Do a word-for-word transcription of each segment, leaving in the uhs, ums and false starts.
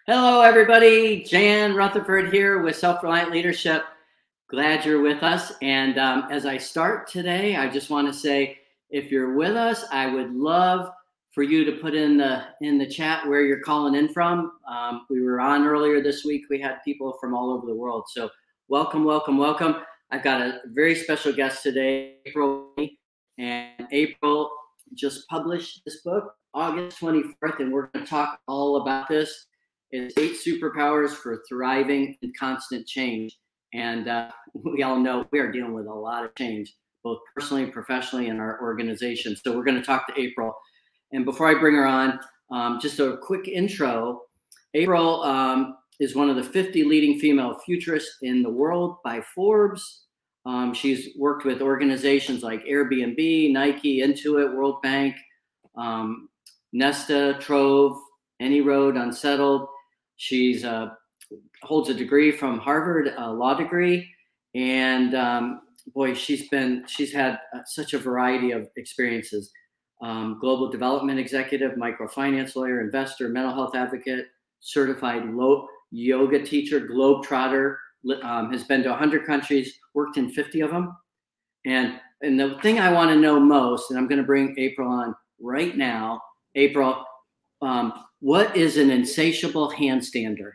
Hello, everybody. Jan Rutherford here with Self-Reliant Leadership. Glad you're with us. And um, as I start today, I just want to say, if you're with us, I would love for you to put in the in the chat where you're calling in from. Um, we were on earlier this week. We had people from all over the world. So welcome, welcome, welcome. I've got a very special guest today, April. And April just published this book, August twenty-fourth, and we're going to talk all about this. It's eight superpowers for thriving in constant change. And uh, we all know we are dealing with a lot of change, both personally and professionally in our organization. So we're going to talk to April. And before I bring her on, um, just a quick intro. April um, is one of the fifty leading female futurists in the world by Forbes. Um, she's worked with organizations like Airbnb, Nike, Intuit, World Bank, um, Nesta, Trove, AnyRoad, Unsettled. She's uh, holds a degree from Harvard, a law degree, and um, boy, she's been she's had uh, such a variety of experiences. Um, global development executive, microfinance lawyer, investor, mental health advocate, certified low yoga teacher, globetrotter, um, has been to one hundred countries, worked in fifty of them. And and the thing I want to know most, and I'm going to bring April on right now. April, um, what is an insatiable handstander?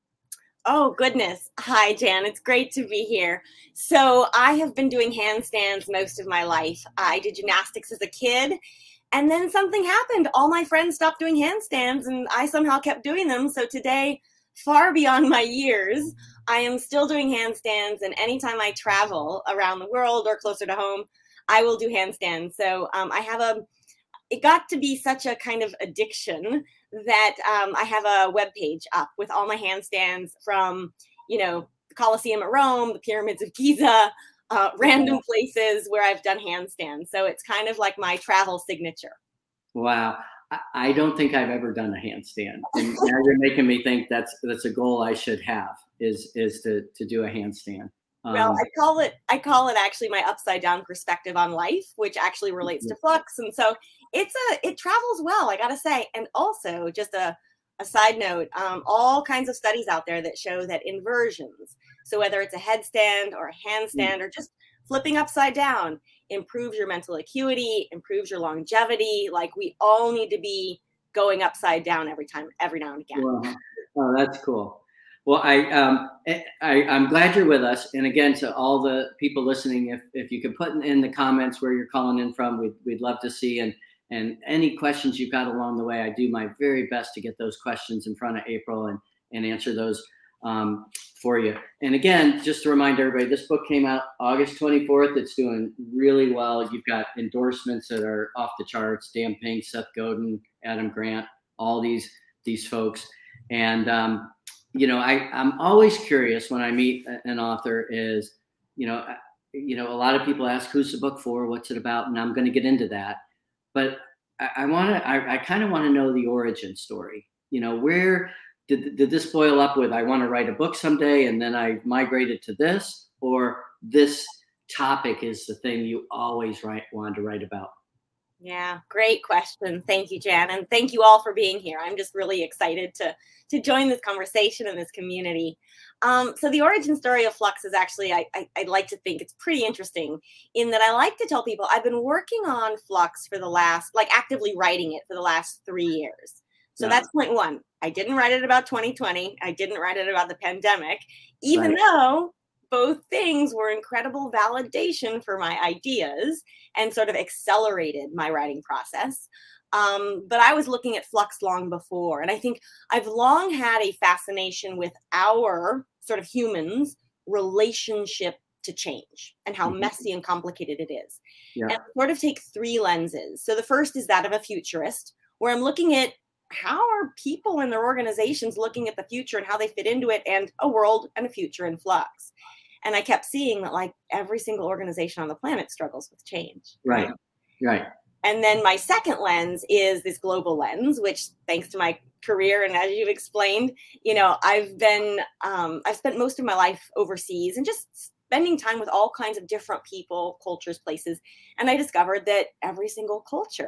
Oh, goodness. Hi, Jan. It's great to be here. So I have been doing handstands most of my life. I did gymnastics as a kid, and then something happened. All my friends stopped doing handstands, and I somehow kept doing them. So today, far beyond my years, I am still doing handstands, and anytime I travel around the world or closer to home, I will do handstands. So um, I have a it got to be such a kind of addiction that um, I have a web page up with all my handstands from, you know, the Colosseum at Rome, the pyramids of Giza, uh, random places where I've done handstands. So it's kind of like my travel signature. Wow. I don't think I've ever done a handstand. And now you're making me think that's that's a goal I should have is is to to do a handstand. Well, Um, I call it I call it actually my upside down perspective on life, which actually relates to flux. And so it's a it travels well, I gotta say. And also just a a side note, um, all kinds of studies out there that show that inversions, so whether it's a headstand or a handstand or just flipping upside down, improves your mental acuity, improves your longevity. Like we all need to be going upside down every time, every now and again. well, oh, that's cool. Well, I, um, I, I'm glad you're with us. And again, to all the people listening, if, if you could put in the comments where you're calling in from, we'd, we'd love to see. And, and any questions you've got along the way, I do my very best to get those questions in front of April and, and answer those um, for you. And again, just to remind everybody, this book came out August twenty-fourth. It's doing really well. You've got endorsements that are off the charts. Dan Pink, Seth Godin, Adam Grant, all these, these folks. And, um, you know, I, I'm always curious when I meet an author is, you know, you know, a lot of people ask, who's the book for? What's it about? And I'm going to get into that. But I, I want to, I, I kind of want to know the origin story. You know, where did, did this boil up with, I want to write a book someday and then I migrated to this, or this topic is the thing you always write, wanted to write about? Yeah, great question. Thank you, Jan. And thank you all for being here. I'm just really excited to, to join this conversation in this community. Um, so the origin story of Flux is actually, I, I, I like to think it's pretty interesting in that I like to tell people I've been working on Flux for the last, like actively writing it for the last three years. So yeah. That's point one. I didn't write it about twenty twenty. I didn't write it about the pandemic, even right. though both things were incredible validation for my ideas and sort of accelerated my writing process. Um, but I was looking at Flux long before. And I think I've long had a fascination with our sort of humans' relationship to change and how mm-hmm. messy and complicated it is. Yeah. And I sort of take three lenses. So the first is that of a futurist, where I'm looking at how are people and their organizations looking at the future and how they fit into it, and a world and a future in flux. And I kept seeing that like every single organization on the planet struggles with change. Right, right. And then my second lens is this global lens, which thanks to my career and as you've explained, you know, I've been, um, I've spent most of my life overseas and just spending time with all kinds of different people, cultures, places. And I discovered that every single culture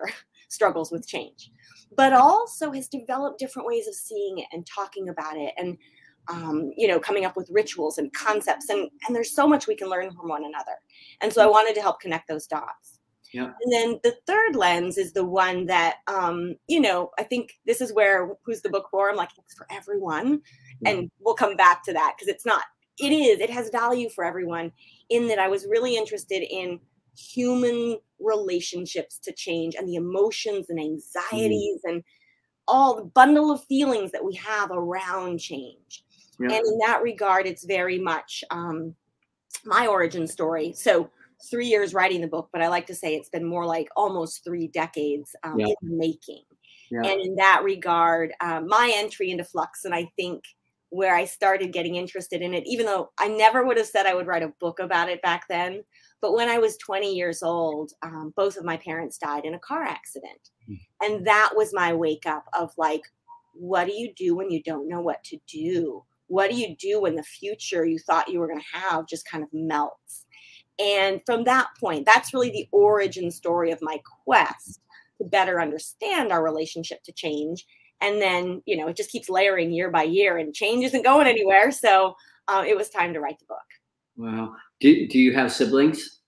struggles with change, but also has developed different ways of seeing it and talking about it, and um, you know, coming up with rituals and concepts. And, and there's so much we can learn from one another. And so I wanted to help connect those dots. Yeah. And then the third lens is the one that, um, you know, I think this is where, who's the book for? I'm like, it's for everyone. Yeah. And we'll come back to that because it's not, it is, it has value for everyone, in that I was really interested in human relationships to change, and the emotions and anxieties mm. and all the bundle of feelings that we have around change. Yeah. And in that regard, it's very much um, my origin story. So three years writing the book, but I like to say it's been more like almost three decades um, yeah. in the making. Yeah. And in that regard, um, my entry into Flux, and I think where I started getting interested in it, even though I never would have said I would write a book about it back then, but when I was twenty years old, um, both of my parents died in a car accident. Mm. And that was my wake up of like, what do you do when you don't know what to do? What do you do when the future you thought you were going to have just kind of melts? And from that point, that's really the origin story of my quest to better understand our relationship to change. And then, you know, it just keeps layering year by year, and change isn't going anywhere. So uh, it was time to write the book. Wow. Do, do you have siblings?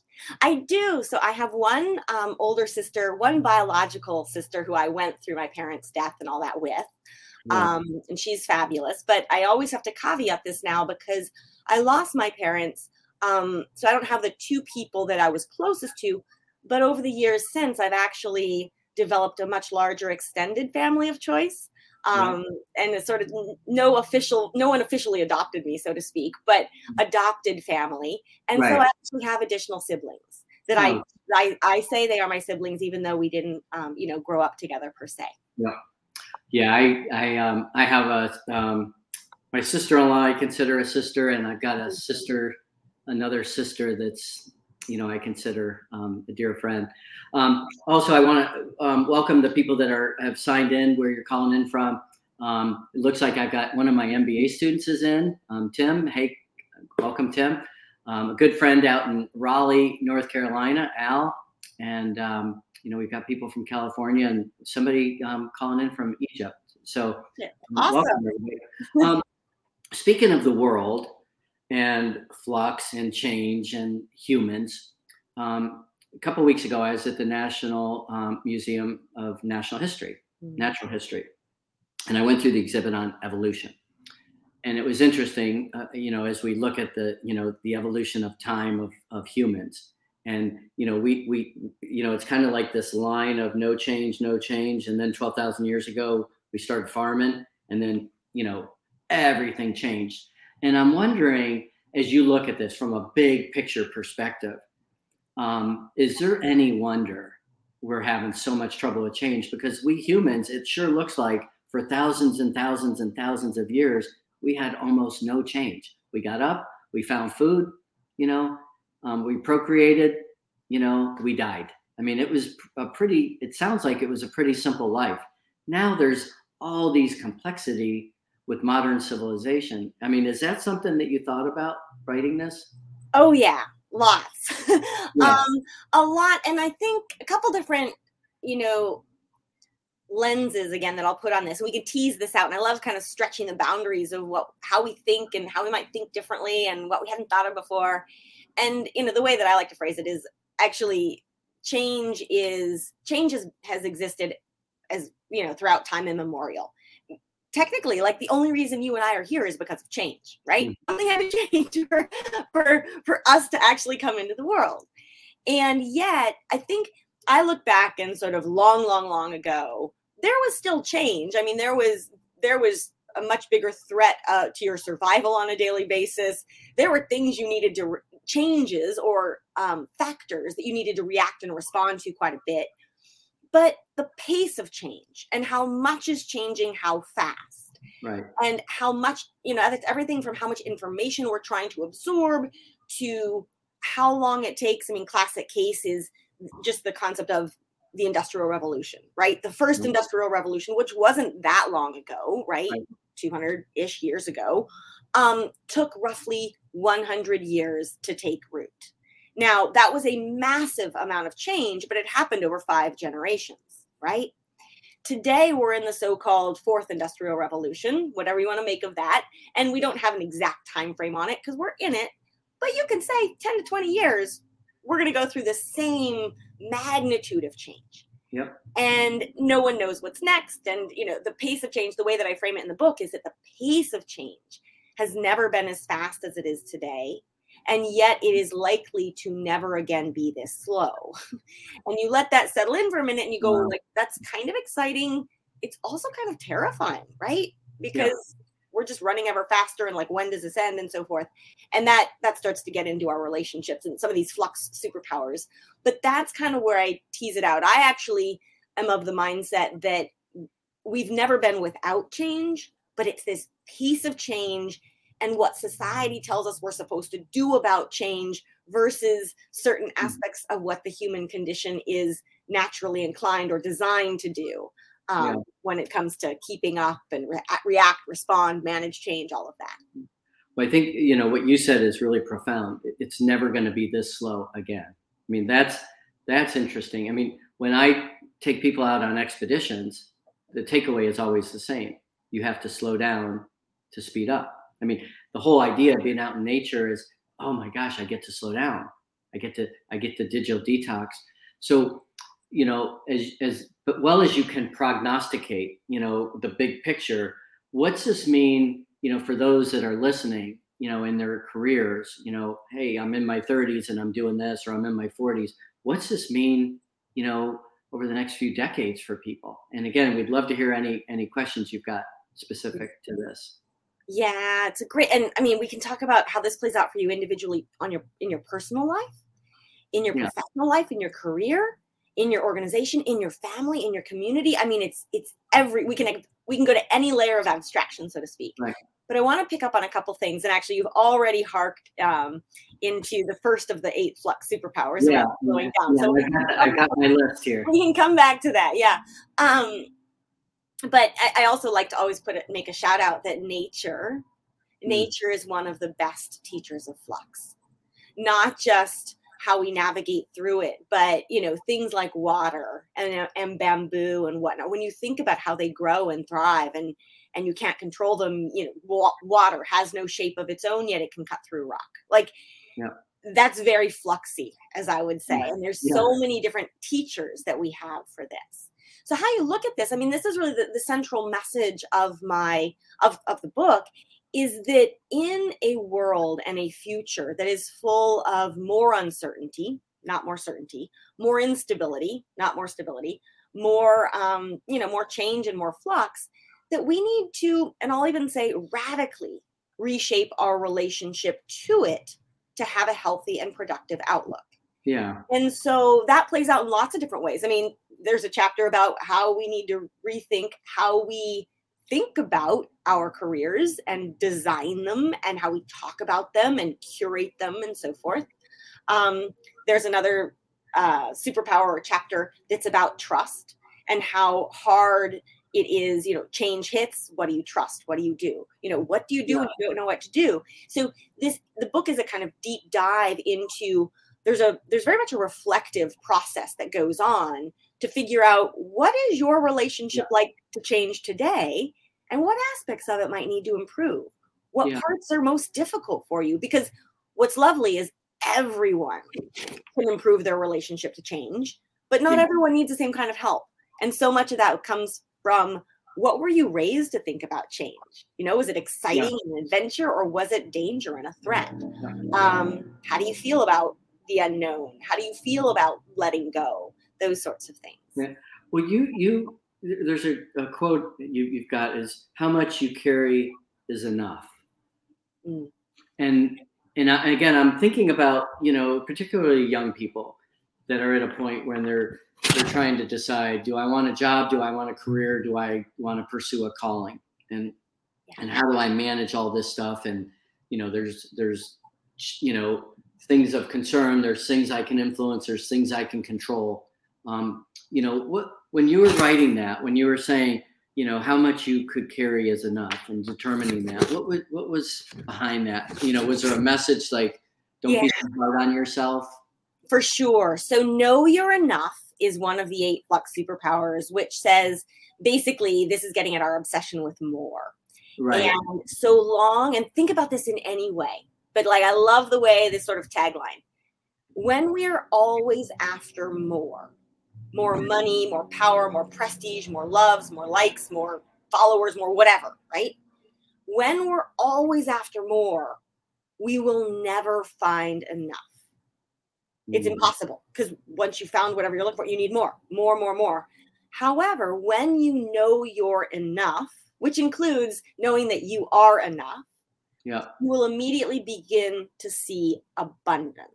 I do. So I have one um, older sister, one biological sister who I went through my parents' death and all that with. Yeah. Um, and she's fabulous. But I always have to caveat this now because I lost my parents. Um, so I don't have the two people that I was closest to. But over the years since, I've actually developed a much larger extended family of choice. Um, yeah. And it's sort of no official, no one officially adopted me, so to speak, but adopted family. And right. so I actually have additional siblings that oh. I, I I say they are my siblings, even though we didn't, um, you know, grow up together per se. Yeah, yeah. I I um I have a um my sister-in-law I consider a sister, and I've got a sister, another sister that's, you know, I consider um, a dear friend. Um, also, I want to um, welcome the people that are have signed in where you're calling in from. Um, it looks like I've got one of my M B A students is in, um, Tim. Hey, welcome, Tim. Um, a good friend out in Raleigh, North Carolina, Al. And, um, you know, we've got people from California and somebody um, calling in from Egypt. So yeah. Awesome. Um, speaking of the world and flux and change and humans, um, a couple of weeks ago, I was at the National um, Museum of National History, mm-hmm. Natural History, and I went through the exhibit on evolution. And it was interesting, uh, you know, as we look at the, you know, the evolution of time of, of humans. And, you know, we, we, you know, it's kind of like this line of no change, no change. And then twelve thousand years ago, we started farming, and then, you know, everything changed. And I'm wondering, as you look at this from a big picture perspective, um, is there any wonder we're having so much trouble with change? Because we humans, it sure looks like for thousands and thousands and thousands of years, we had almost no change. We got up, we found food, you know, um, we procreated, you know, we died. I mean, it was a pretty, it sounds like it was a pretty simple life. Now there's all these complexity with modern civilization. I mean, is that something that you thought about writing this? Oh yeah, lots. yeah. Um, a lot. And I think a couple different, you know, lenses again that I'll put on this. We can tease this out. And I love kind of stretching the boundaries of what, how we think and how we might think differently and what we hadn't thought of before. And, you know, the way that I like to phrase it is actually change is, change has, has existed as, you know, throughout time immemorial. Technically, like the only reason you and I are here is because of change, right? Mm-hmm. Something had to change for, for, for us to actually come into the world. And yet, I think I look back and sort of long, long, long ago, there was still change. I mean, there was there was a much bigger threat uh, to your survival on a daily basis. There were things you needed to, re- changes or um, factors that you needed to react and respond to quite a bit. But the pace of change and how much is changing, how fast, right, and how much, you know, that's everything from how much information we're trying to absorb to how long it takes. I mean, classic case is just the concept of the Industrial Revolution, right? The first mm-hmm. Industrial Revolution, which wasn't that long ago, right? right. two hundred-ish years ago, um, took roughly one hundred years to take root. Now, that was a massive amount of change, but it happened over five generations. right? Today, we're in the so-called fourth industrial revolution, whatever you want to make of that. And we don't have an exact time frame on it because we're in it. But you can say ten to twenty years, we're going to go through the same magnitude of change. Yep. And no one knows what's next. And, you know, the pace of change, the way that I frame it in the book is that the pace of change has never been as fast as it is today. And yet it is likely to never again be this slow. And you let that settle in for a minute and you go, wow, like, that's kind of exciting. It's also kind of terrifying, right? Because yeah. we're just running ever faster and like, when does this end and so forth. And that that starts to get into our relationships and some of these flux superpowers. But that's kind of where I tease it out. I actually am of the mindset that we've never been without change, but it's this piece of change and what society tells us we're supposed to do about change versus certain aspects of what the human condition is naturally inclined or designed to do um, yeah. when it comes to keeping up and re- react, respond, manage change, all of that. Well, I think, you know, what you said is really profound. It's never going to be this slow again. I mean, that's, that's interesting. I mean, when I take people out on expeditions, the takeaway is always the same. You have to slow down to speed up. I mean, the whole idea of being out in nature is, oh my gosh, I get to slow down. I get to, I get the digital detox. So, you know, as, as but well as you can prognosticate, you know, the big picture, what's this mean, you know, for those that are listening, you know, in their careers, you know, hey, I'm in my thirties and I'm doing this, or I'm in my forties. What's this mean, you know, over the next few decades for people? And again, we'd love to hear any, any questions you've got specific to this. Yeah, it's a great, and I mean, we can talk about how this plays out for you individually on your, in your personal life, in your yeah. professional life, in your career, in your organization, in your family, in your community. I mean, it's, it's every, we can, we can go to any layer of abstraction, so to speak. Right. But I want to pick up on a couple things. And actually, you've already harked um, into the first of the eight flux superpowers. Yeah, going yeah, down. Yeah, so I got, I got my list here. We can come back to that. Yeah. Um, But I, I also like to always put it, make a shout out that nature, mm. nature is one of the best teachers of flux, not just how we navigate through it, but, you know, things like water and, and bamboo and whatnot. When you think about how they grow and thrive and, and you can't control them, you know, wa- water has no shape of its own, yet it can cut through rock. Like yeah. that's very fluxy, as I would say. Yeah. And there's yeah. so many different teachers that we have for this. So how you look at this, I mean, this is really the, the central message of my, of, of the book, is that in a world and a future that is full of more uncertainty, not more certainty, more instability, not more stability, more, um, you know, more change and more flux, that we need to, and I'll even say radically reshape our relationship to it to have a healthy and productive outlook. Yeah. And so that plays out in lots of different ways. I mean, there's a chapter about how we need to rethink how we think about our careers and design them and how we talk about them and curate them and so forth. Um, there's another uh, superpower chapter that's about trust and how hard it is, you know, change hits. What do you trust? What do you do? You know, what do you do yeah. when you don't know what to do? So this, the book is a kind of deep dive into, there's a, there's very much a reflective process that goes on to figure out what is your relationship yeah. like to change today and what aspects of it might need to improve. What yeah. parts are most difficult for you? Because what's lovely is everyone can improve their relationship to change, but not yeah. everyone needs the same kind of help. And so much of that comes from what were you raised to think about change? You know, was it exciting yeah. and adventure, or was it danger and a threat? Um, how do you feel about the unknown? How do you feel about letting go? Those sorts of things. Yeah. Well, you, you, there's a, a quote that you, you've got is, how much you carry is enough. Mm. And, and, I, and again, I'm thinking about, you know, particularly young people that are at a point when they're, they're trying to decide, do I want a job? Do I want a career? Do I want to pursue a calling? And, yeah. and how do I manage all this stuff? And, you know, there's, there's, you know, things of concern. There's things I can influence. There's things I can control. Um, you know, what, when you were writing that, when you were saying, you know, how much you could carry is enough and determining that, what was, what was behind that? You know, was there a message like, don't yeah. be so hard on yourself? For sure. So know you're enough is one of the eight Flux superpowers, which says basically this is getting at our obsession with more. Right. And so long, and think about this in any way, but like I love the way this sort of tagline, when we are always after more, more money, more power, more prestige, more loves, more likes, more followers, more whatever, right? When we're always after more, we will never find enough. It's impossible, because once you found whatever you're looking for, you need more, more, more, more. However, when you know you're enough, which includes knowing that you are enough, yeah, you will immediately begin to see abundance.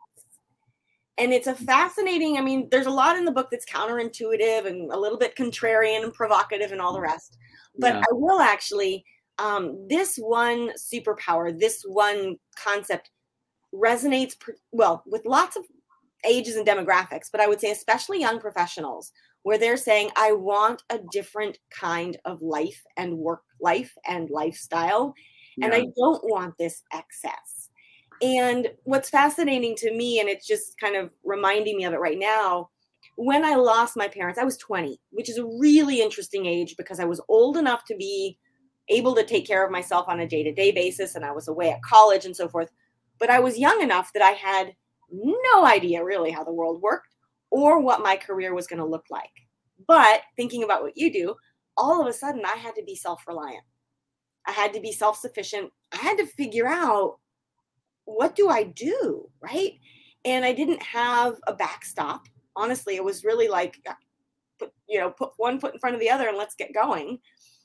And it's a fascinating, I mean, there's a lot in the book that's counterintuitive and a little bit contrarian and provocative and all the rest. But yeah. I will actually, um, this one superpower, this one concept resonates, well, with lots of ages and demographics, but I would say especially young professionals, where they're saying, I want a different kind of life and work life and lifestyle. Yeah. And I don't want this excess. And what's fascinating to me, and it's just kind of reminding me of it right now, when I lost my parents, I was twenty, which is a really interesting age because I was old enough to be able to take care of myself on a day-to-day basis. And I was away at college and so forth. But I was young enough that I had no idea really how the world worked or what my career was going to look like. But thinking about what you do, all of a sudden I had to be self-reliant. I had to be self-sufficient. I had to figure out, what do I do, right? And I didn't have a backstop. Honestly, it was really like, put, you know, put one foot in front of the other and let's get going.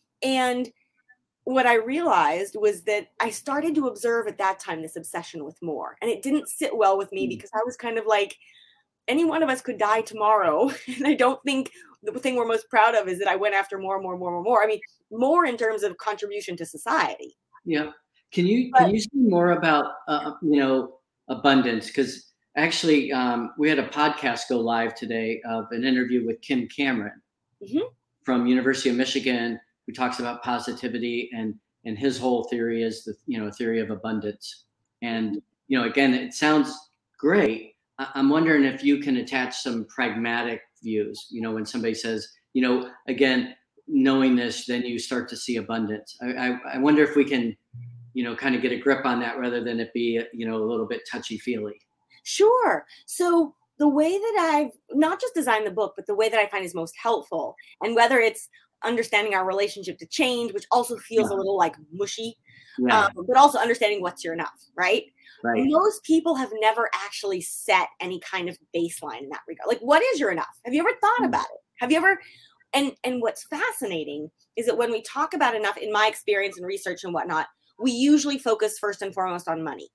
And what I realized was that I started to observe at that time this obsession with more. And it didn't sit well with me because I was kind of like, any one of us could die tomorrow. And I don't think the thing we're most proud of is that I went after more, more, more, more, more. I mean, more in terms of contribution to society. Yeah. Can you but, can you say more about uh, you know abundance? Because actually, um, we had a podcast go live today of an interview with Kim Cameron mm-hmm. from University of Michigan, who talks about positivity, and and his whole theory is the you know theory of abundance. And you know, again, it sounds great. I, I'm wondering if you can attach some pragmatic views. You know, when somebody says, you know, again, knowing this, then you start to see abundance. I I, I wonder if we can, you know, kind of get a grip on that rather than it be, you know, a little bit touchy-feely. Sure. So the way that I've not just designed the book, but the way that I find is most helpful, and whether it's understanding our relationship to change, which also feels yeah. a little like mushy, yeah. um, but also understanding what's your enough, right? Right. Most people have never actually set any kind of baseline in that regard. Like, what is your enough? Have you ever thought mm. about it? Have you ever? And and what's fascinating is that when we talk about enough, in my experience and research and whatnot, we usually focus first and foremost on money.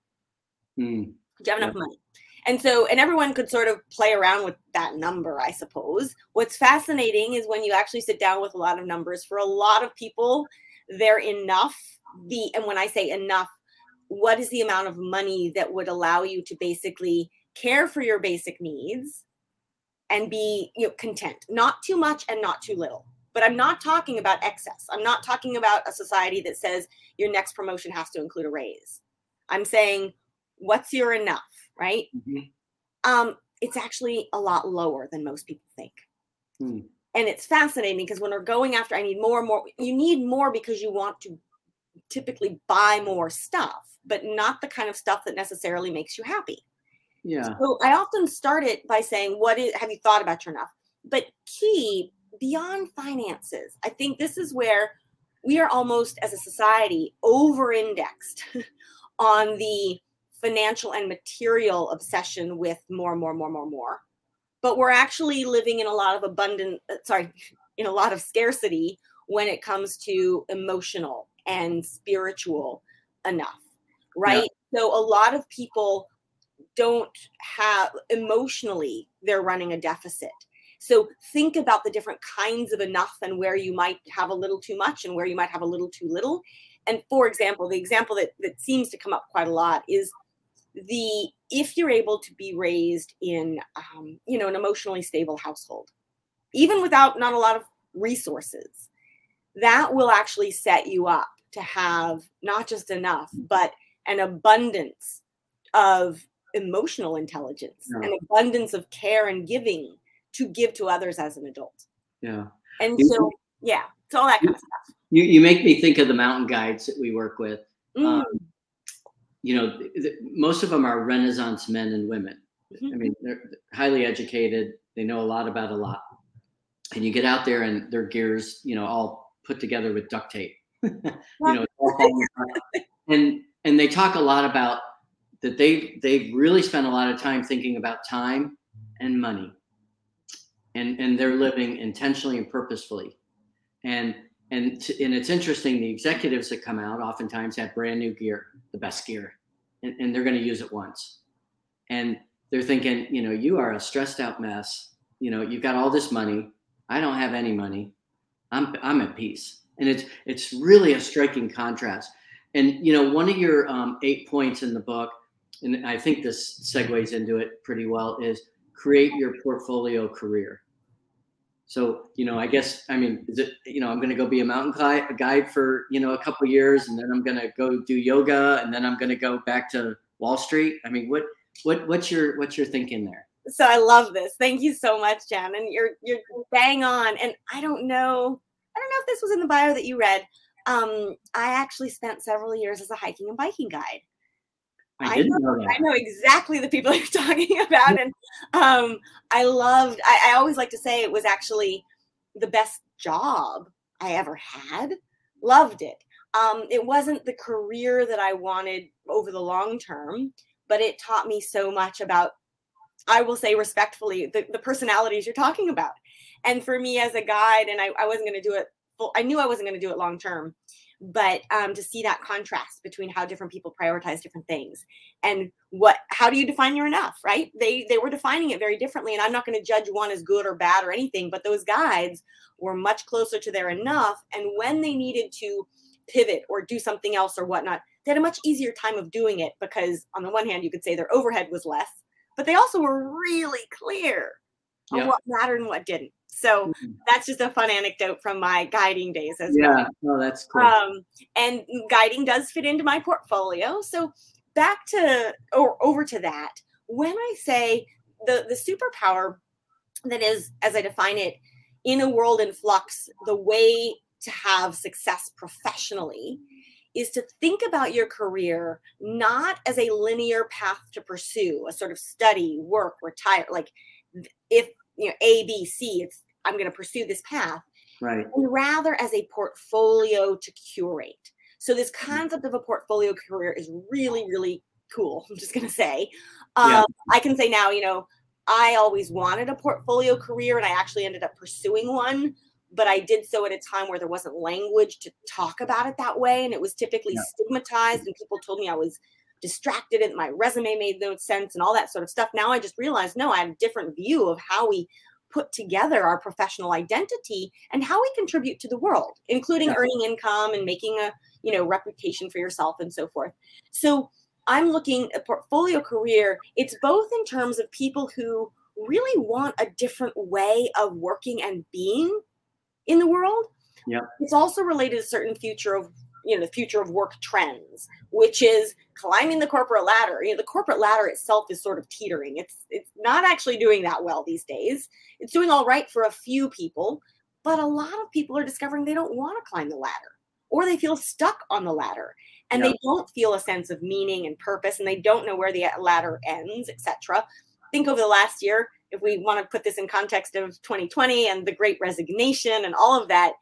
Mm. Do you have enough yeah. money? And so, and everyone could sort of play around with that number, I suppose. What's fascinating is when you actually sit down with a lot of numbers, for a lot of people, they're enough. The, and when I say enough, what is the amount of money that would allow you to basically care for your basic needs and be, you know, content? Not too much and not too little. But I'm not talking about excess. I'm not talking about a society that says your next promotion has to include a raise. I'm saying, what's your enough, right? Mm-hmm. Um, it's actually a lot lower than most people think. Mm. And it's fascinating because when we're going after, I need more and more, you need more because you want to typically buy more stuff, but not the kind of stuff that necessarily makes you happy. Yeah. So I often start it by saying, what is, have you thought about your enough? But key, beyond finances, I think this is where we are almost as a society over-indexed on the financial and material obsession with more, more, more, more, more. But we're actually living in a lot of abundant, sorry, in a lot of scarcity when it comes to emotional and spiritual enough, right? Yeah. So a lot of people don't have, emotionally, they're running a deficit. So think about the different kinds of enough and where you might have a little too much and where you might have a little too little. And for example, the example that, that seems to come up quite a lot is the, if you're able to be raised in, um, you know, an emotionally stable household, even without not a lot of resources, that will actually set you up to have not just enough, but an abundance of emotional intelligence, yeah. an abundance of care and giving to give to others as an adult. Yeah. And you, so, yeah, it's all that kind of stuff. You, you make me think of the mountain guides that we work with. Mm. Um, you know, th- th- most of them are Renaissance men and women. Mm-hmm. I mean, they're highly educated. They know a lot about a lot. And you get out there and their gears, you know, all put together with duct tape. you know, all falling apart. and and they talk a lot about that they they've really spent a lot of time thinking about time and money. And and they're living intentionally and purposefully. And and t- and it's interesting, the executives that come out oftentimes have brand new gear, the best gear, and, and they're going to use it once. And they're thinking, you know, you are a stressed out mess. You know, you've got all this money. I don't have any money. I'm I'm at peace. And it's it's really a striking contrast. And you know, one of your um, eight points in the book, and I think this segues into it pretty well, is create your portfolio career. So, you know, I guess, I mean, is it, you know, I'm going to go be a mountain guide, a guide for, you know, a couple of years, and then I'm going to go do yoga, and then I'm going to go back to Wall Street. I mean, what, what, what's your, what's your thinking there? So I love this. Thank you so much, Jan. And you're, you're bang on. And I don't know, I don't know if this was in the bio that you read. Um, I actually spent several years as a hiking and biking guide. I didn't I know, know that. I know exactly the people you're talking about. And um, I loved, I, I always like to say it was actually the best job I ever had. Loved it. Um, it wasn't the career that I wanted over the long term, but it taught me so much about, I will say respectfully, the, the personalities you're talking about. And for me as a guide, and I, I wasn't going to do it, full, I knew I wasn't going to do it long term. But um, to see that contrast between how different people prioritize different things and what, how do you define your enough, right? They they were defining it very differently, and I'm not going to judge one as good or bad or anything, but those guides were much closer to their enough. And when they needed to pivot or do something else or whatnot, they had a much easier time of doing it because on the one hand, you could say their overhead was less, but they also were really clear on Yep. what mattered and what didn't. So mm-hmm. that's just a fun anecdote from my guiding days as yeah. well. Yeah, no, that's cool. Um, and guiding does fit into my portfolio. So back to, or over to that, when I say the, the superpower that is, as I define it, in a world in flux, the way to have success professionally is to think about your career not as a linear path to pursue, a sort of study, work, retire, like if, you know, A, B, C, it's, I'm going to pursue this path. Right. And rather as a portfolio to curate. So this concept of a portfolio career is really, really cool. I'm just going to say, um, yeah. I can say now, you know, I always wanted a portfolio career and I actually ended up pursuing one, but I did so at a time where there wasn't language to talk about it that way. And it was typically yeah. stigmatized and people told me I was distracted and my resume made no sense and all that sort of stuff. Now I just realized, no, I had a different view of how we put together our professional identity and how we contribute to the world, including yeah. earning income and making a, you know, reputation for yourself and so forth. So I'm looking at portfolio career. It's both in terms of people who really want a different way of working and being in the world. Yeah. It's also related to a certain future of, you know, the future of work trends, which is climbing the corporate ladder. You know, the corporate ladder itself is sort of teetering. It's it's not actually doing that well these days. It's doing all right for a few people, but a lot of people are discovering they don't want to climb the ladder, or they feel stuck on the ladder, and yeah. they don't feel a sense of meaning and purpose, and they don't know where the ladder ends, et cetera. Think over the last year, if we want to put this in context of twenty twenty and the Great Resignation and all of that,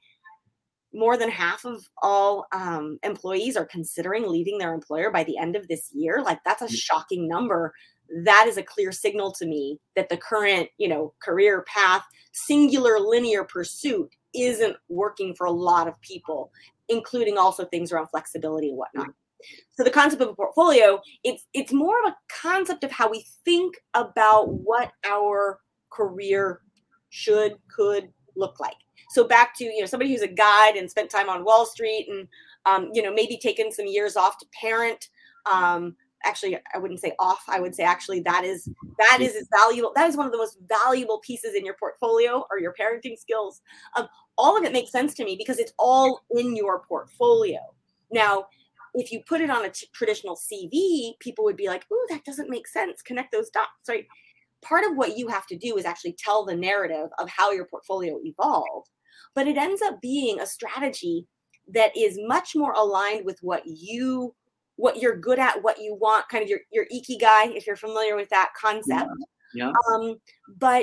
more than half of all um, employees are considering leaving their employer by the end of this year. Like, that's a shocking number. That is a clear signal to me that the current, you know, career path, singular linear pursuit isn't working for a lot of people, including also things around flexibility and whatnot. So the concept of a portfolio, it's it's more of a concept of how we think about what our career should, could look like. So back to, you know, somebody who's a guide and spent time on Wall Street and, um, you know, maybe taken some years off to parent. Um, actually, I wouldn't say off. I would say actually that is that is as valuable. That is one of the most valuable pieces in your portfolio or your parenting skills. Um, all of it makes sense to me because it's all in your portfolio. Now, if you put it on a t- traditional C V, people would be like, "Ooh, that doesn't make sense. Connect those dots." Right? part of what you have to do is actually tell the narrative of how your portfolio evolved. But it ends up being a strategy that is much more aligned with what you, what you're good at, what you want, kind of your, your ikigai, if you're familiar with that concept. Yeah. yeah. Um, but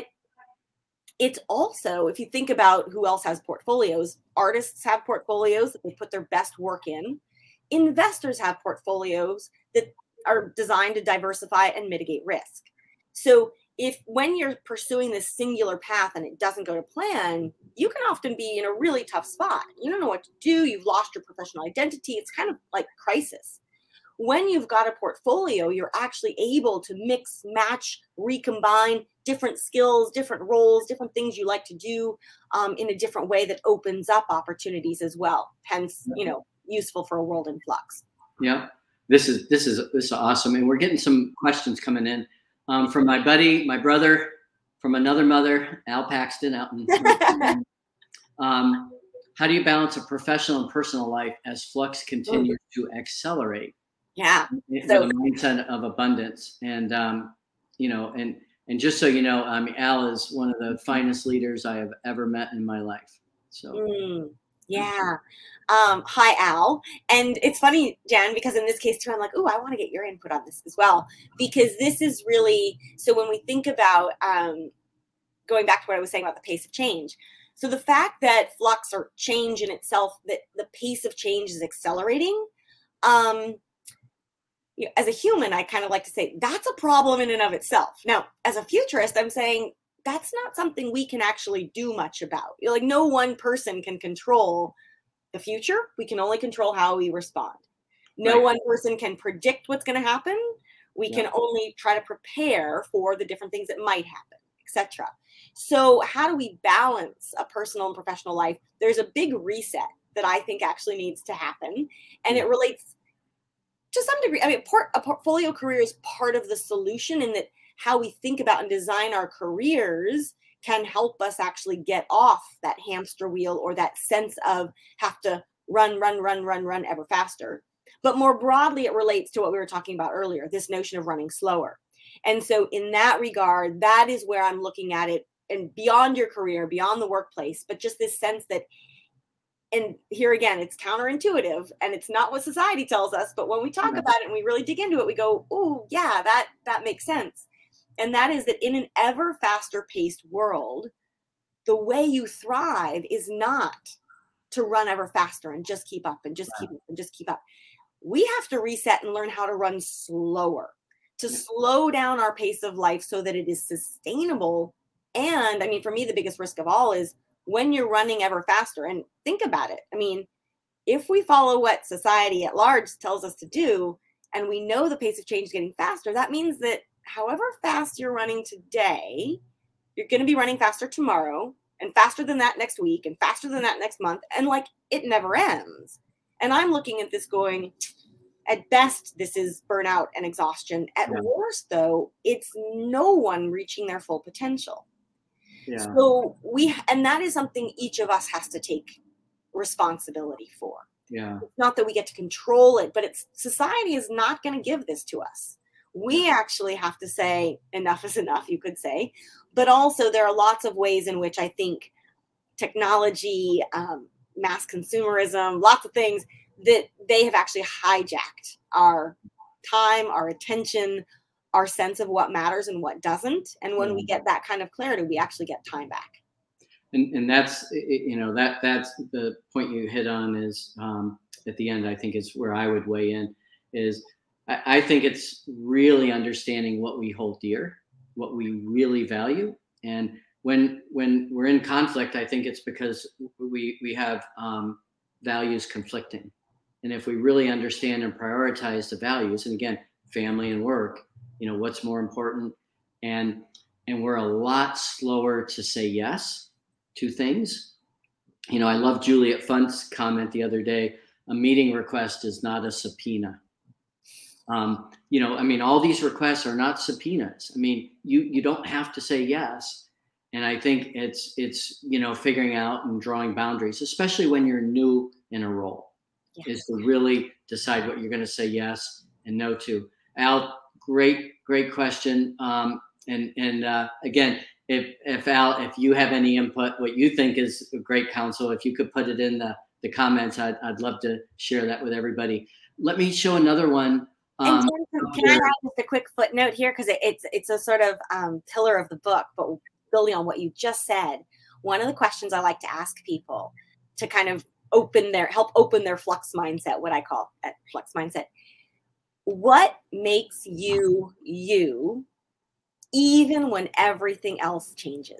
it's also, if you think about who else has portfolios, artists have portfolios that they put their best work in. Investors have portfolios that are designed to diversify and mitigate risk. So if when you're pursuing this singular path and it doesn't go to plan, you can often be in a really tough spot. You don't know what to do. You've lost your professional identity. It's kind of like crisis. When you've got a portfolio, you're actually able to mix, match, recombine different skills, different roles, different things you like to do um, in a different way that opens up opportunities as well. Hence, you know, useful for a world in flux. Yeah, this is this is this is awesome, and we're getting some questions coming in um, from my buddy, my brother, from another mother, Al Paxton, out in. um, how do you balance a professional and personal life as flux continues to accelerate? Yeah, with so, a mindset of abundance, and um, you know, and and just so you know, um, Al is one of the finest leaders I have ever met in my life. So, mm, yeah. Um, hi, Al. And it's funny, Jan, because in this case too, I'm like, oh, I want to get your input on this as well, because this is really, so when we think about um, going back to what I was saying about the pace of change. So the fact that flux or change in itself, that the pace of change is accelerating, um, you know, as a human, I kind of like to say that's a problem in and of itself. Now, as a futurist, I'm saying that's not something we can actually do much about. You know, like no one person can control the future. We can only control how we respond. No right. one person can predict what's going to happen. We yeah. can only try to prepare for the different things that might happen, et cetera. So how do we balance a personal and professional life? There's a big reset that I think actually needs to happen. And it relates to some degree. I mean, port, a portfolio career is part of the solution in that how we think about and design our careers can help us actually get off that hamster wheel or that sense of have to run, run, run, run, run ever faster. But more broadly, it relates to what we were talking about earlier, this notion of running slower. And so in that regard, that is where I'm looking at it, and beyond your career, beyond the workplace, but just this sense that, and here again, it's counterintuitive and it's not what society tells us, but when we talk mm-hmm. about it and we really dig into it, we go, oh yeah, that, that makes sense. And that is that in an ever faster paced world, the way you thrive is not to run ever faster and just keep up and just wow. keep up and just keep up. We have to reset and learn how to run slower, to slow down our pace of life so that it is sustainable. And I mean, for me, the biggest risk of all is when you're running ever faster. And think about it. I mean, if we follow what society at large tells us to do, and we know the pace of change is getting faster, that means that however fast you're running today, you're going to be running faster tomorrow and faster than that next week and faster than that next month. And like, it never ends. And I'm looking at this going, at best, this is burnout and exhaustion. At yeah. worst, though, it's no one reaching their full potential. Yeah. So we, and that is something each of us has to take responsibility for. Yeah. It's not that we get to control it, but it's society is not going to give this to us. We actually have to say enough is enough, you could say. But also there are lots of ways in which I think technology, um, mass consumerism, lots of things that they have actually hijacked our time, our attention, our sense of what matters and what doesn't. And when we get that kind of clarity, we actually get time back. And and that's, you know, that that's the point you hit on is um, at the end, I think is where I would weigh in is I, I think it's really understanding what we hold dear, what we really value. And when when we're in conflict, I think it's because we we have um, values conflicting. And if we really understand and prioritize the values, and again, family and work, you know, what's more important, and and we're a lot slower to say yes to things. You know, I love Juliet Funt's comment the other day, a meeting request is not a subpoena. Um, you know, I mean, all these requests are not subpoenas. I mean, you you don't have to say yes. And I think it's, it's you know, figuring out and drawing boundaries, especially when you're new in a role, yeah. is to really decide what you're going to say yes and no to. Al, great, great question. Um, and and uh, again, if if Al, if you have any input, what you think is a great counsel, if you could put it in the the comments, I'd I'd love to share that with everybody. Let me show another one. And Um, Jen, can I add just a quick footnote here, because it, it's it's a sort of um, pillar of the book, but building on what you just said, one of the questions I like to ask people to kind of open their help open their flux mindset, what I call at flux mindset. What makes you you, even when everything else changes?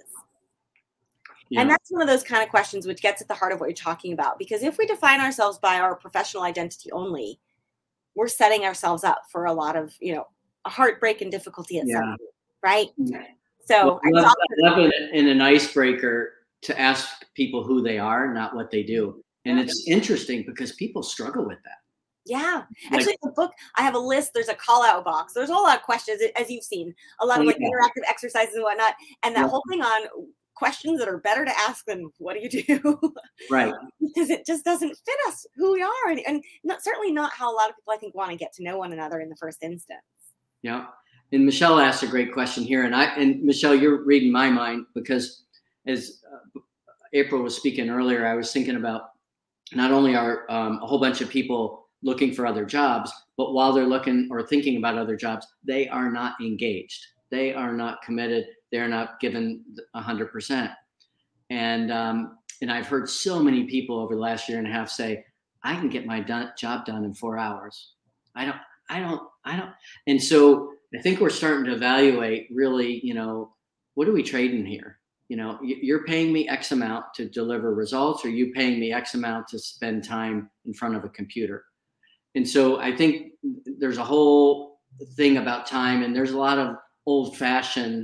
Yeah. And that's one of those kind of questions which gets at the heart of what you're talking about. Because if we define ourselves by our professional identity only, we're setting ourselves up for a lot of, you know, a heartbreak and difficulty at yeah. some point, right? Yeah. So well, I love, I love it in an icebreaker to ask people who they are, not what they do. And yeah. it's interesting because people struggle with that. Yeah. Actually, like, the book, I have a list. There's a call out box. There's a lot of questions, as you've seen, a lot of like yeah. interactive exercises and whatnot. And that yeah. whole thing on questions that are better to ask than what do you do? Right. Because it just doesn't fit us who we are. And, and not, certainly not how a lot of people, I think, want to get to know one another in the first instance. Yeah. And Michelle asked a great question here. And I, and Michelle, you're reading my mind, because as uh, April was speaking earlier, I was thinking about not only are um, a whole bunch of people looking for other jobs, but while they're looking or thinking about other jobs, they are not engaged. They are not committed. They're not given a hundred percent. And, um, and I've heard so many people over the last year and a half say, I can get my done, job done in four hours. I don't, I don't, I don't. And so I think we're starting to evaluate really, you know, what are we trading here? You know, you're paying me X amount to deliver results, or you paying me X amount to spend time in front of a computer. And so I think there's a whole thing about time, and there's a lot of old fashioned,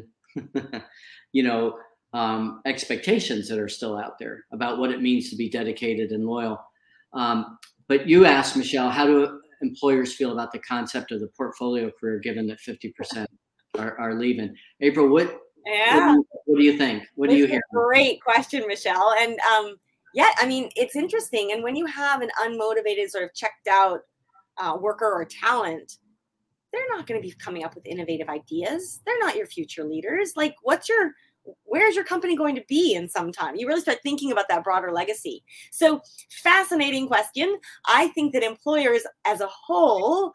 you know, um, expectations that are still out there about what it means to be dedicated and loyal. Um, but you asked, Michelle, how do employers feel about the concept of the portfolio career, given that fifty percent are, are leaving? April, what, yeah. what, do you, what do you think? What this do you hear? Great question, Michelle. And um, yeah, I mean, it's interesting. And when you have an unmotivated, sort of checked out uh, worker or talent, they're not going to be coming up with innovative ideas. They're not your future leaders. Like, what's your, where's your company going to be in some time? You really start thinking about that broader legacy. So fascinating question. I think that employers as a whole,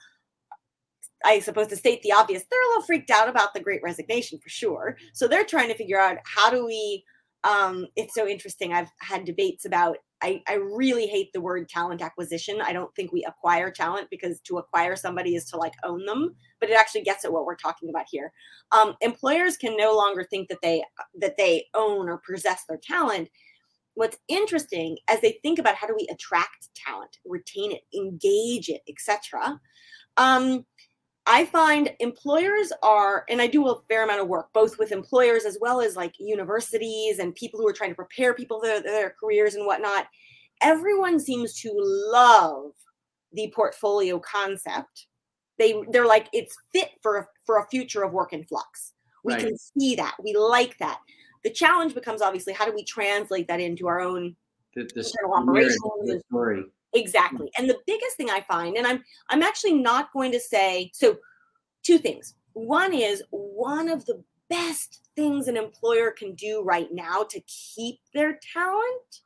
I suppose to state the obvious, they're a little freaked out about the Great Resignation for sure. So they're trying to figure out, how do we, um, it's so interesting. I've had debates about, I, I really hate the word talent acquisition. I don't think we acquire talent, because to acquire somebody is to like own them, but it actually gets at what we're talking about here. Um, employers can no longer think that they that they own or possess their talent. What's interesting, as they think about how do we attract talent, retain it, engage it, et cetera, um, I find employers are, and I do a fair amount of work, both with employers as well as like universities and people who are trying to prepare people for their, their careers and whatnot. Everyone seems to love the portfolio concept. They, they're like, it's fit for a, for a future of work in flux. We right. can see that. We like that. The challenge becomes obviously, how do we translate that into our own the, the internal operations? The story. Exactly. And the biggest thing I find, and I'm I'm actually not going to say, so two things. One is, one of the best things an employer can do right now to keep their talent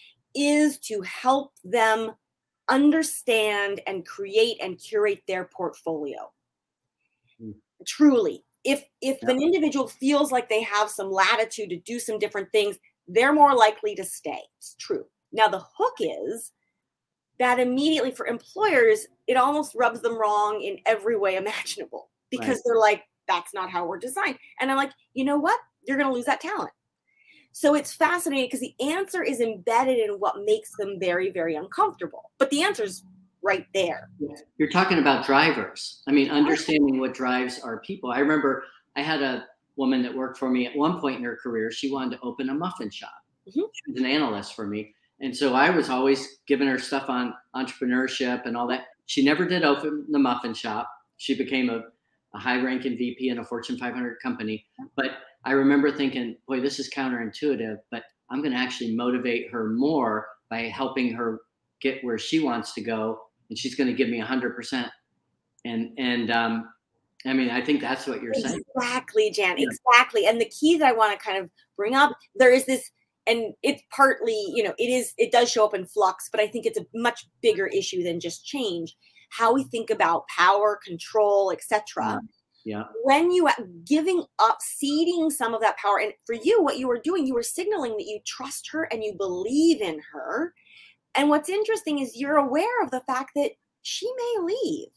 is to help them understand and create and curate their portfolio. Mm. Truly. If if yeah. an individual feels like they have some latitude to do some different things, they're more likely to stay. It's true. Now the hook is that immediately for employers, it almost rubs them wrong in every way imaginable, because right. they're like, that's not how we're designed. And I'm like, you know what? You're going to lose that talent. So it's fascinating, because the answer is embedded in what makes them very, very uncomfortable. But the answer's right there. You're talking about drivers. I mean, understanding what drives our people. I remember I had a woman that worked for me at one point in her career. She wanted to open a muffin shop. Mm-hmm. She was an analyst for me. And so I was always giving her stuff on entrepreneurship and all that. She never did open the muffin shop. She became a, a high-ranking V P in a Fortune five hundred company. But I remember thinking, boy, this is counterintuitive, but I'm going to actually motivate her more by helping her get where she wants to go. And she's going to give me one hundred percent. And and um, I mean, I think that's what you're saying. Exactly, Jan. Yeah. Exactly. And the key that I want to kind of bring up, there is this, and it's partly, you know, it is, it does show up in Flux, but I think it's a much bigger issue than just change. How we think about power, control, et cetera. Yeah. When you giving up, ceding some of that power, and for you, what you were doing, you were signaling that you trust her and you believe in her. And what's interesting is you're aware of the fact that she may leave,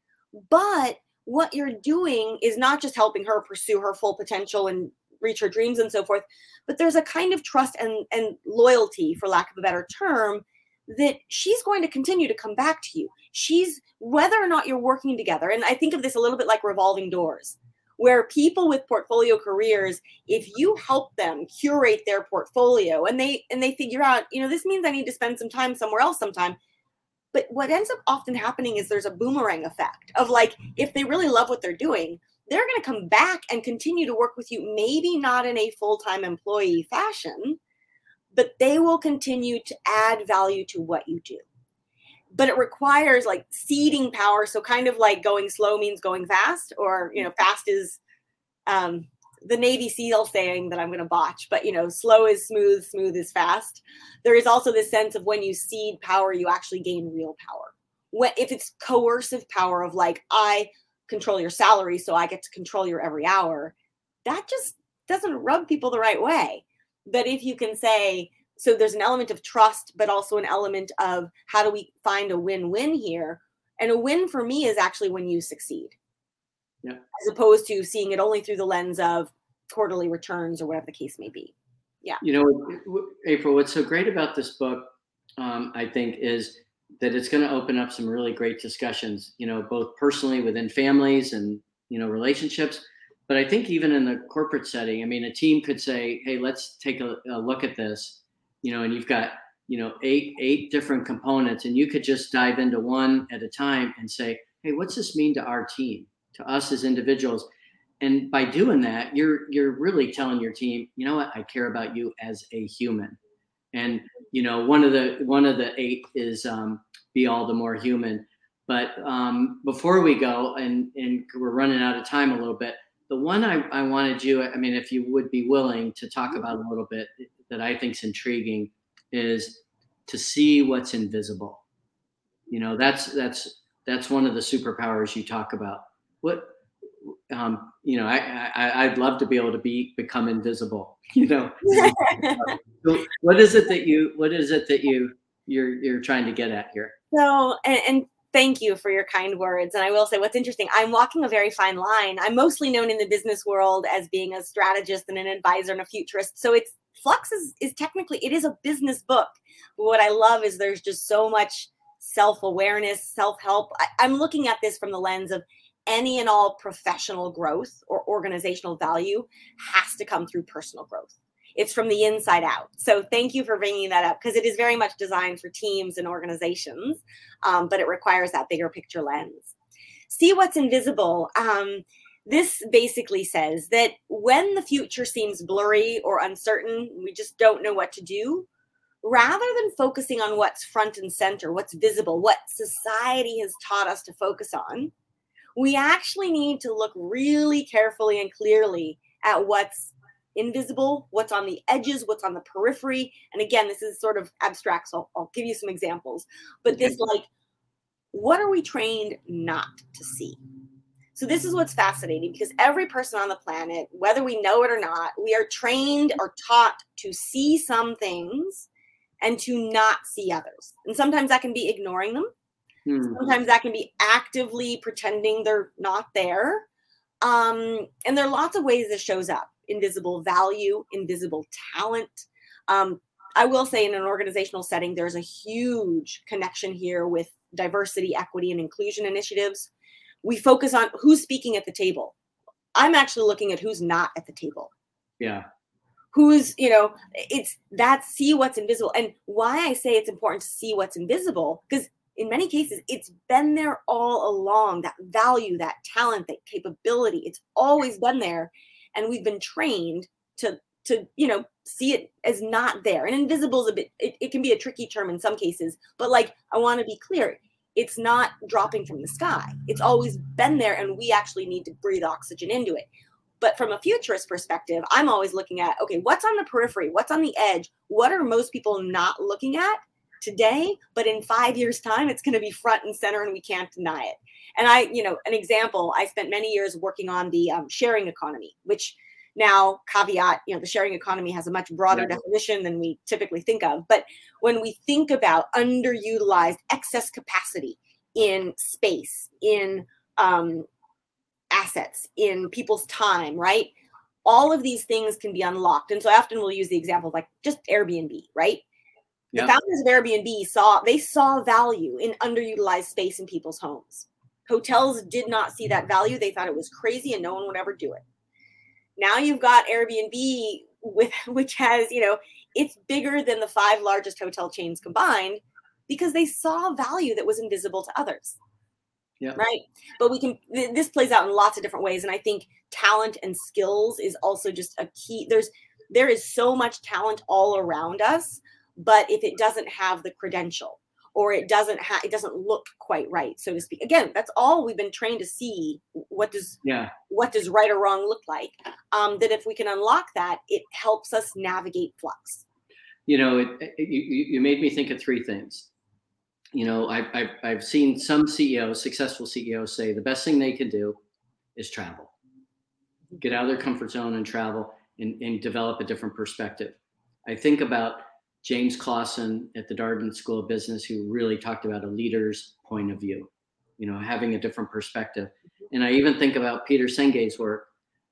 but what you're doing is not just helping her pursue her full potential and reach her dreams and so forth, but there's a kind of trust and, and loyalty, for lack of a better term, that she's going to continue to come back to you. She's, whether or not you're working together, and I think of this a little bit like revolving doors, where people with portfolio careers, if you help them curate their portfolio and they and they figure out, you know, this means I need to spend some time somewhere else sometime. But what ends up often happening is there's a boomerang effect of, like, if they really love what they're doing, they're going to come back and continue to work with you, maybe not in a full-time employee fashion, but they will continue to add value to what you do. But it requires, like, ceding power. So kind of like going slow means going fast, or, you know, fast is um, the Navy SEAL saying that I'm going to botch, but, you know, slow is smooth, smooth is fast. There is also this sense of when you cede power, you actually gain real power. When, if it's coercive power of, like, I control your salary, so I get to control your every hour, that just doesn't rub people the right way. But if you can say, so there's an element of trust, but also an element of how do we find a win-win here? And a win for me is actually when you succeed. Yeah. As opposed to seeing it only through the lens of quarterly returns or whatever the case may be. Yeah. You know, April, what's so great about this book, um, I think, is that it's going to open up some really great discussions, you know, both personally within families and, you know, relationships. But I think even in the corporate setting, I mean, a team could say, hey, let's take a, a look at this, you know, and you've got, you know, eight, eight different components, and you could just dive into one at a time and say, hey, what's this mean to our team, to us as individuals? And by doing that, you're, you're really telling your team, you know what, I care about you as a human. And, you know, one of the, one of the eight is um, be all the more human. But um, before we go, and, and we're running out of time a little bit, the one I, I wanted you, I mean, if you would be willing to talk about a little bit that I think is intriguing, is to see what's invisible. You know, that's, that's, that's one of the superpowers you talk about. What, um, you know, I, I, I'd love to be able to be, become invisible, you know. So what is it that you, what is it that you, you're, you're trying to get at here? So, and, and thank you for your kind words. And I will say, what's interesting, I'm walking a very fine line. I'm mostly known in the business world as being a strategist and an advisor and a futurist. So it's, Flux is, is technically, it is a business book. But what I love is there's just so much self-awareness, self-help. I, I'm looking at this from the lens of any and all professional growth or organizational value has to come through personal growth. It's from the inside out. So thank you for bringing that up, because it is very much designed for teams and organizations, um, but it requires that bigger picture lens. See what's invisible. Um, this basically says that when the future seems blurry or uncertain, we just don't know what to do, rather than focusing on what's front and center, what's visible, what society has taught us to focus on, we actually need to look really carefully and clearly at what's invisible, what's on the edges, what's on the periphery. And again, this is sort of abstract, so I'll, I'll give you some examples. But this, like, what are we trained not to see? So this is what's fascinating, because every person on the planet, whether we know it or not, we are trained or taught to see some things and to not see others. And sometimes that can be ignoring them. Hmm. Sometimes that can be actively pretending they're not there. Um, and there are lots of ways this shows up. Invisible value, invisible talent. Um, I will say in an organizational setting, there's a huge connection here with diversity, equity, and inclusion initiatives. We focus on who's speaking at the table. I'm actually looking at who's not at the table. Yeah. Who's, you know, it's that see what's invisible. And why I say it's important to see what's invisible, because in many cases, it's been there all along. That value, that talent, that capability, it's always been there. And we've been trained to, to, you know, see it as not there. And invisible is a bit, it, it can be a tricky term in some cases, but like, I want to be clear. it's not dropping from the sky. It's always been there, and we actually need to breathe oxygen into it. But from a futurist perspective, I'm always looking at, okay, what's on the periphery? What's on the edge? What are most people not looking at today? But in five years' time, it's going to be front and center, and we can't deny it. And I, you know, an example, I spent many years working on the um, sharing economy, which now, caveat, you know, the sharing economy has a much broader yeah. definition than we typically think of. But when we think about underutilized excess capacity in space, in um, assets, in people's time, right? All of these things can be unlocked. And so I often will use the example of like just Airbnb, right? The yeah. founders of Airbnb saw, they saw value in underutilized space in people's homes. Hotels did not see that value. They thought it was crazy and no one would ever do it. Now you've got Airbnb, with which has, you know, it's bigger than the five largest hotel chains combined because they saw value that was invisible to others. Yeah. Right. But we can, th- this plays out in lots of different ways. And I think talent and skills is also just a key. There's, there is so much talent all around us, but if it doesn't have the credential, or it doesn't have, it doesn't look quite right, so to speak. Again, that's all we've been trained to see. What does, yeah. what does right or wrong look like? Um, that if we can unlock that, it helps us navigate flux. You know, it, it, you, you made me think of three things. You know, I've, I've, I've seen some C E Os, successful C E Os say the best thing they can do is travel, get out of their comfort zone and travel and, and develop a different perspective. I think about James Clausen at the Darden School of Business, who really talked about a leader's point of view, you know, having a different perspective. And I even think about Peter Senge's work,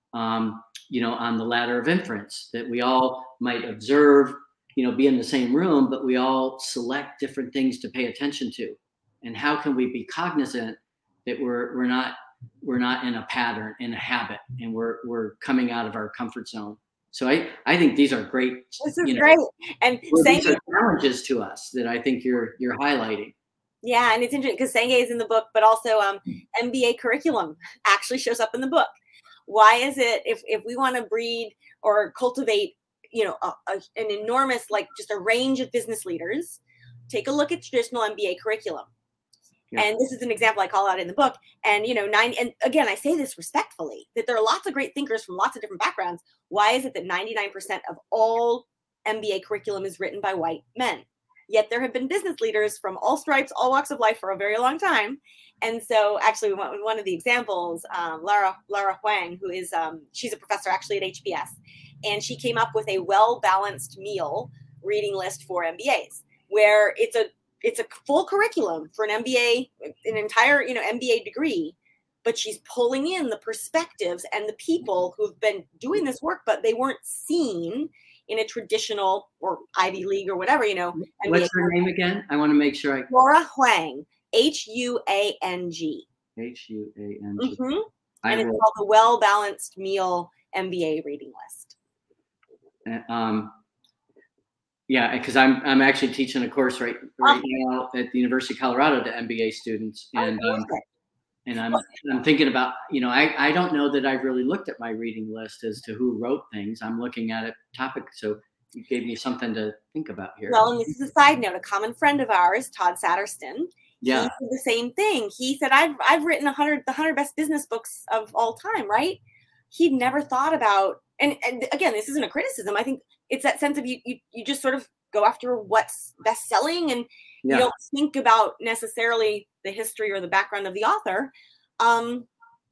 um, you know, on the ladder of inference, that we all might observe, you know, be in the same room, but we all select different things to pay attention to. And how can we be cognizant that we're we're not we're not in a pattern, in a habit, and we're we're coming out of our comfort zone. So I, I think these are great. This is you know, great. And these are challenges to us that I think you're you're highlighting. Yeah, and it's interesting because Senge is in the book, but also um, M B A curriculum actually shows up in the book. Why is it if if we want to breed or cultivate, you know, a, a, an enormous, like just a range of business leaders, take a look at traditional M B A curriculum. Yeah. And this is an example I call out in the book. And, you know, nine, and again, I say this respectfully, that there are lots of great thinkers from lots of different backgrounds. Why is it that ninety-nine percent of all M B A curriculum is written by white men? Yet there have been business leaders from all stripes, all walks of life for a very long time. And so actually one of the examples, um, Lara, Lara Huang, who is, um, she's a professor actually at H B S, and she came up with a well-balanced meal reading list for M B As, where it's a, it's a full curriculum for an M B A, an entire, you know, M B A degree, but she's pulling in the perspectives and the people who've been doing this work, but they weren't seen in a traditional or Ivy League or whatever, you know. M B A What's her name again? I want to make sure I. Lara Huang, H U A N G. H U A N G. Mm-hmm. And it's called the Well Balanced Meal M B A Reading List. Uh, um. Yeah, because I'm I'm actually teaching a course right right oh. now at the University of Colorado to M B A students, and oh, um, and I'm I'm thinking about, you know, I, I don't know that I've really looked at my reading list as to who wrote things. I'm looking at a topic, so you gave me something to think about here. Well, and this is a side note. A common friend of ours, Todd Satterston, yeah, he did the same thing. He said, "I've I've written a hundred the hundred best business books of all time." Right? He'd never thought about, and and again, this isn't a criticism. I think it's that sense of you you you just sort of go after what's best selling, and yeah. you don't think about necessarily the history or the background of the author. Um,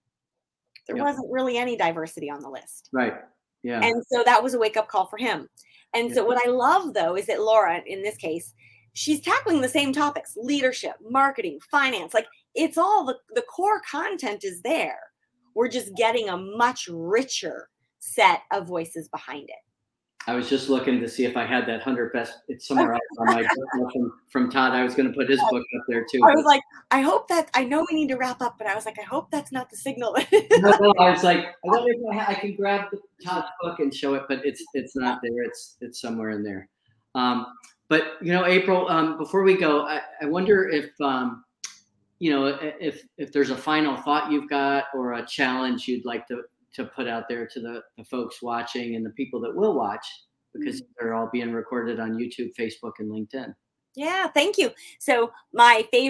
there yeah. wasn't really any diversity on the list. Right. Yeah. And so that was a wake up call for him. And yeah. so what I love though, is that Laura, in this case, she's tackling the same topics: leadership, marketing, finance. Like it's all the, the core content is there. We're just getting a much richer set of voices behind it. I was just looking to see if I had that hundred best. It's somewhere else on my book from, from Todd. I was going to put his book up there too. I was like, I hope that, I know we need to wrap up, but I was like, I hope that's not the signal. no, no, I was like, I wonder if I, ha- I can grab the Todd's book and show it, but it's it's not there. It's it's somewhere in there. Um, but you know, April, um, before we go, I, I wonder if um, you know if if there's a final thought you've got or a challenge you'd like to. to put out there to the, the folks watching and the people that will watch, because they're all being recorded on YouTube, Facebook, and LinkedIn. Yeah, thank you. So my favorite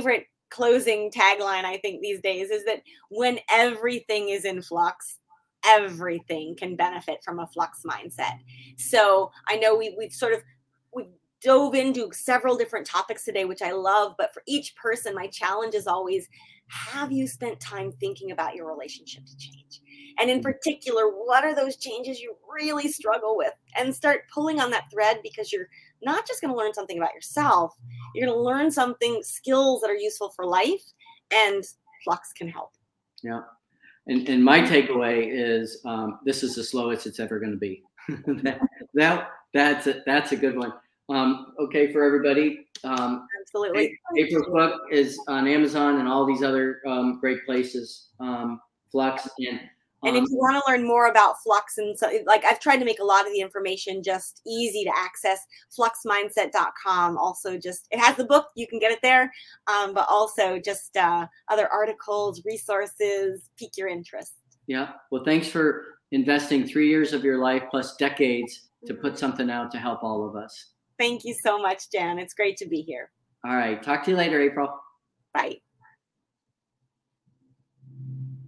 closing tagline, I think, these days is that when everything is in flux, everything can benefit from a flux mindset. So I know we, we've sort of, we dove into several different topics today, which I love, but for each person, my challenge is always, have you spent time thinking about your relationship to change? And in particular, what are those changes you really struggle with? And start pulling on that thread, because you're not just going to learn something about yourself, you're going to learn something, skills that are useful for life, and flux can help. Yeah. And, and my takeaway is um, this is the slowest it's ever going to be. that, that that's a, that's a good one. Um, okay, for everybody. Um, Absolutely. April's book is on Amazon and all these other um, great places. Um, Flux and And if you want to learn more about flux, and so, like, I've tried to make a lot of the information just easy to access, flux mindset dot com. Also, just, it has the book, you can get it there, um, but also just uh, other articles, resources, pique your interest. Yeah. Well, thanks for investing three years of your life plus decades to put something out to help all of us. Thank you so much, Jan. It's great to be here. All right. Talk to you later, April. Bye.